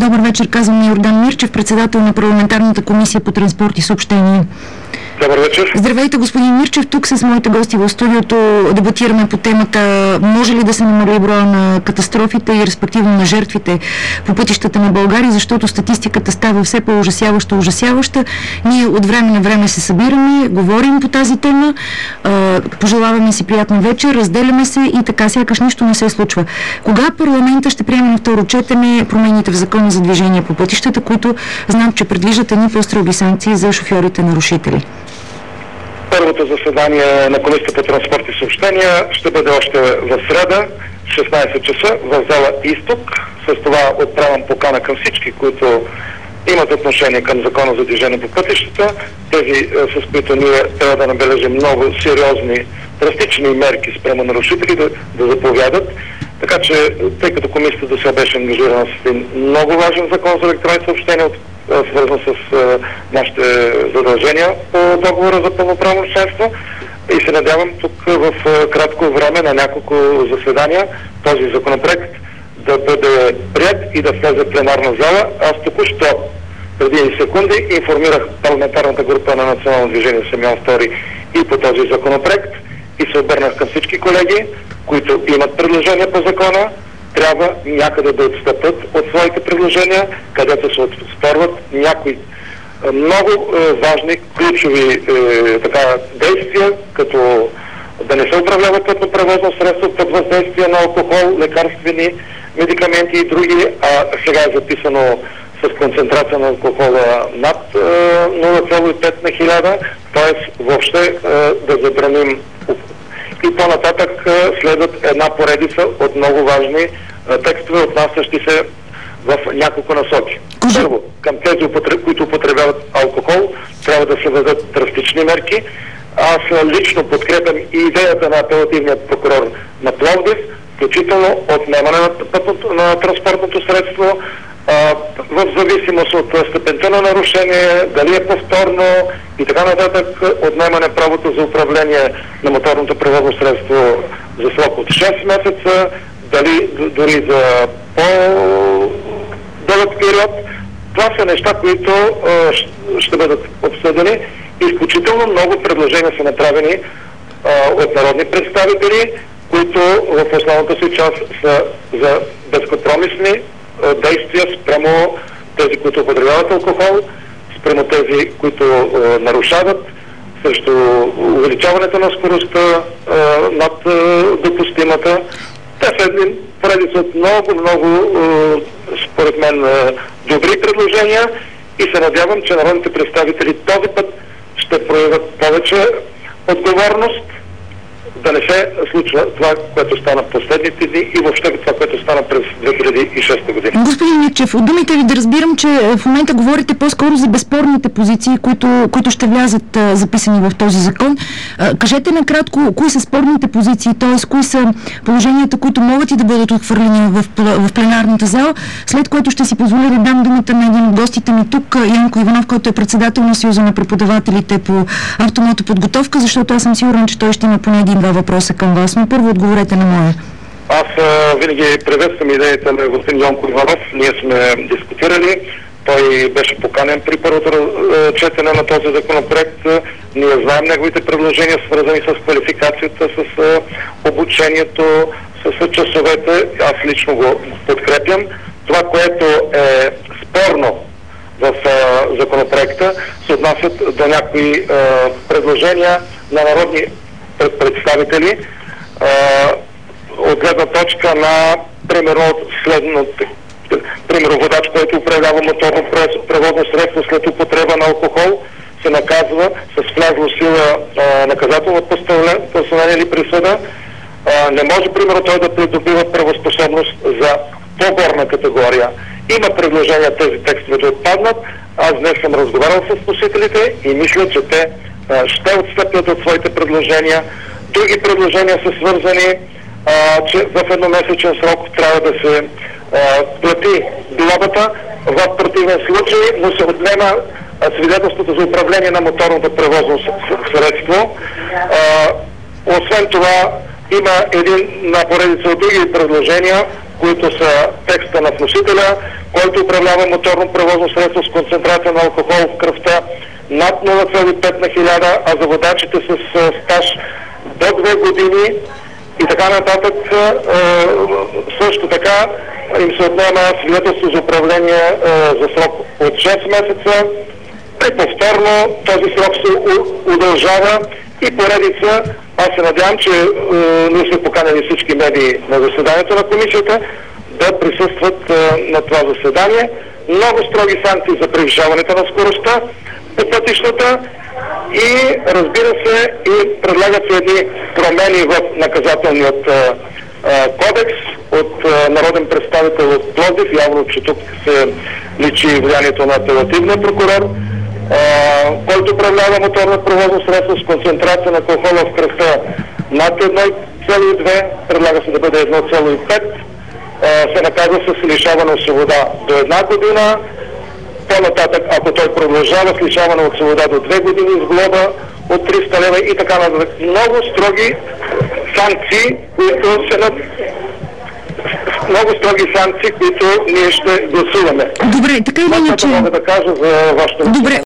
Добър вечер, казвам на Йордан Мирчев, председател на парламентарната комисия по транспорт и съобщения. Добър вечер. Здравейте, господин Мирчев. Тук с моите гости в студиото дебатираме по темата може ли да се намали броя на катастрофите и респективно на жертвите по пътищата на България, защото статистиката става все по-ужасяваща. Ние от време на време се събираме, говорим по тази тема, пожелаваме си приятна вечер, разделяме се и така сякаш нищо не се случва. Кога парламента ще приеме на второ четене промените в закона за движение по пътищата, които знам, че предвиждат едни по-строги санкции за шофьорите нарушители? Първото заседание на Комисията по транспорт и съобщения ще бъде още в среда, 16 часа, в зала Изток. С това отправям покана към всички, които имат отношение към закона за движение по пътищата, тези с които ние трябва да набележим много сериозни, драстични мерки спрямо нарушители да заповядат. Така че, тъй като комисията до сега беше ангажирана с един много важен закон за електронни съобщения, свързан с нашите задължения по договора за пълноправно членство, и се надявам тук в кратко време на няколко заседания този законопроект да бъде приет и да влезе в пленарна зала. Аз току-що преди секунди информирах парламентарната група на Национално движение Симеон Втори и по този законопроект и се обърнах към всички колеги, които имат предложения по закона, трябва някъде да отстъпят от своите предложения, където се оспорват някои много важни, ключови действия, като да не се управлява пътно превозно средство под въздействие на алкохол, лекарствени медикаменти и други, а сега е записано с концентрация на алкохола над 0,5 на 1000, т.е. въобще да забраним. И по-нататък следват една поредица от много важни текстове, отнасящи се в няколко насоки. Първо, към тези, които употребяват алкохол, трябва да се въведат драстични мерки. Аз лично подкрепям и идеята на апелативният прокурор на Пловдив, включително отнемане на транспортното средство, в зависимост от степента на нарушение, дали е повторно и така нататък, отнемане правото за управление на моторното превозно средство за срок от 6 месеца, дали дори за по-дълъг период. Това са неща, които ще бъдат обсъдени. Изключително много предложения са направени от народни представители, които в основната си част са за безкомпромисни действия спрямо тези, които употребяват алкохол, спрямо тези, които нарушават, срещу увеличаването на скоростта над допустимата. Те са един поредица от много, според мен, добри предложения и се надявам, че народните представители този път ще проявят повече отговорност, да не се случва това, което стана в последните дни и въобще това, което стана през 2006 година. Господин Мирчев, от думите ви да разбирам, че в момента говорите по-скоро за безспорните позиции, които ще влязат записани в този закон. Кажете накратко, кои са спорните позиции, т.е. кои са положенията, които могат и да бъдат отхвърлени в пленарната зала, след което ще си позволя да дам думата на един от гостите ми тук, Янко Иванов, който е председател на Съюза на преподавателите по автомотоподготовка, защото аз съм сигурен, че той ще има поне един-два въпроса към вас, но първо отговорете на моя. Аз винаги приветствам идеята на господин Янко Иванов. Ние сме дискутирали. Той беше поканен при първото четене на този законопроект. Ние знаем неговите предложения, свързани с квалификацията, с обучението, с часовете. Аз лично го подкрепям. Това, което е спорно в законопроекта, се отнасят до някои предложения на народни представители от гледна точка на примерно водач, който управлява моторно превозно средство след употреба на алкохол, се наказва с влязло сила наказателно постановление или присъда. Не може, примерно, той да придобива правоспособност за по-горна категория. Има предложения тези текстове да отпаднат. Аз днес съм разговарял с носителите и мисля, че те ще отстъпят от своите предложения. Други предложения са свързани, че в едномесечен срок трябва да се плати глобата. В противен случай му се отнема свидетелството за управление на моторното превозно средство. Освен това, има една поредица от други предложения, които са текста на вносителя, който управлява моторно превозно средство с концентрация на алкохол в кръвта над 0,5 на 1000, а за водачите с стаж до 2 години и така нататък. Също така им се отнема свидетелство за управление за срок от 6 месеца. При повторно този срок се удължава и поредица. Аз се надявам, че ние сме поканили всички медии на заседанието на комисията да присъстват на това заседание. Много строги санкции за превишаването на скоростта по пътищата и, разбира се, и предлагат се едни промени в наказателният кодекс от народен представител от Пловдив. Явно, че тук се личи влиянието на апелативния прокурор, който управлява моторно превозно средство с концентрация на алкохола в кръвта над 1,2, предлага се да бъде 1,5, се наказва с лишаване от свобода до 1 година. По-нататък, ако той продължава с лишаване от свобода до 2 години с глоба от 300 лева и така нататък. Много строги санкции, които ние ще гласуваме. Добре, така или иначе... Това мога да кажа за вашето... Добре.